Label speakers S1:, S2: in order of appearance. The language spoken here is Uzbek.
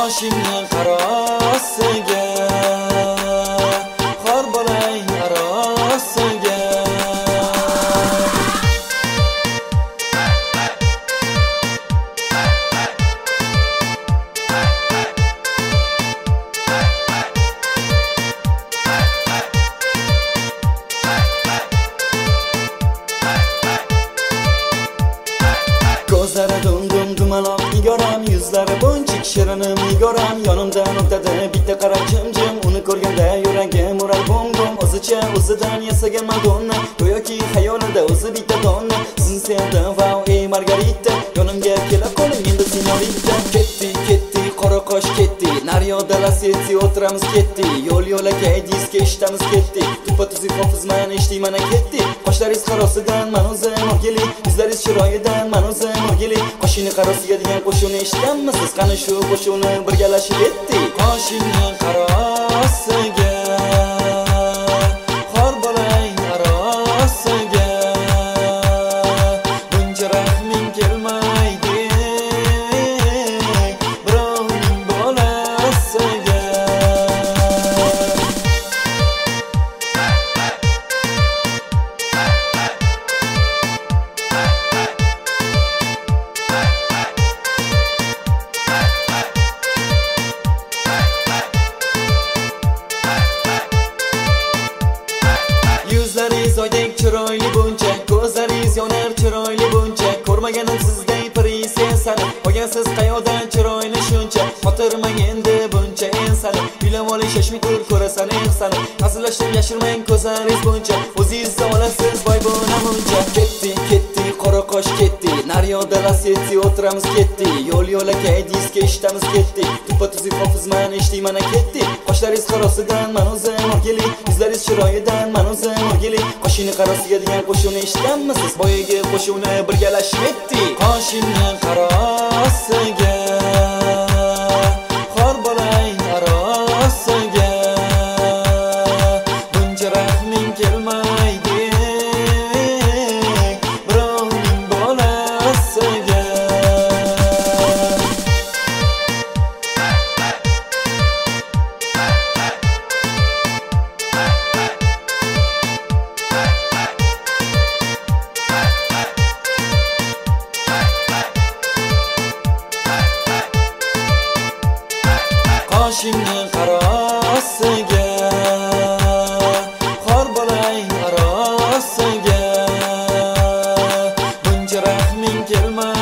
S1: qoshingni qarosiga xor bo'lay arosiga. Ko'zlari dum dumaloq nigoram, yuzlari bunchik shirinim nigoram. Yonimdan o'tadi bitta qara jim uni ko'rganda yuragim urar bum o'zicha o'zidan yasagan madonna, go'yoki xayolida o'zi bitta donna. Sizni sevdim vau ey Margarita, yonimga kelib qoling endi signorita. Ketdi qora qosh ketdi, naryoda Lasetti o'tiramiz ketdi. Yo'l-yo'lakay diska eshitamiz ketdi. Tupa-tuzi hofizman eshitmayman ketdi. Qoshlaringiz qarosidan men o'zim o'rgili, yuzlaringiz chiroyidan men o'zim o'rgili. Qoshingni qarosiga degan qo'shuvni eshitganmisiz? Qani shu qo'shuvni birgalashib etdi. Qoshingni qarosiga xor bo'lay arosiga. Buncha rahming kelmaydi birovning bolasiga. Yuzlaringiz oydek chiroyli buncha, ko'zlaringiz yonar chiroyli buncha. Ko'rmaganim sizday prinsessani, olgansiz qayoqdan chiroyli shuncha. Xotirmang endi buncha ensani, bilam olish shashmi tur ko'rasan ehsani. Hazillashdim yashirmang ko'zlaringiz buncha, o'zingiz olasiz voy buna muncha. Ketdi qora qosh ketdi, naryoda Lasetti o'tiramiz ketdi. Yo'l-yo'lakay diska eshitamiz ketdi. Tupa-tuzi hofizman eshitmayman ketdi. Qoshlaringiz qarosidan men o'zim o'rgili, yuzlaringiz chiroyidan men o'zim o'rgili. Qoshingni qarosiga degan qo'shuvni eshitganmisiz? Boyagi qo'shuvni birgalashib etdi. Qoshingni qarosiga xor bo'lay arosiga. Buncha rahming kelmaydi birovning bolasiga. Qoshingni qarosiga xor bo'lay arosiga. Buncha rahming kelmaydi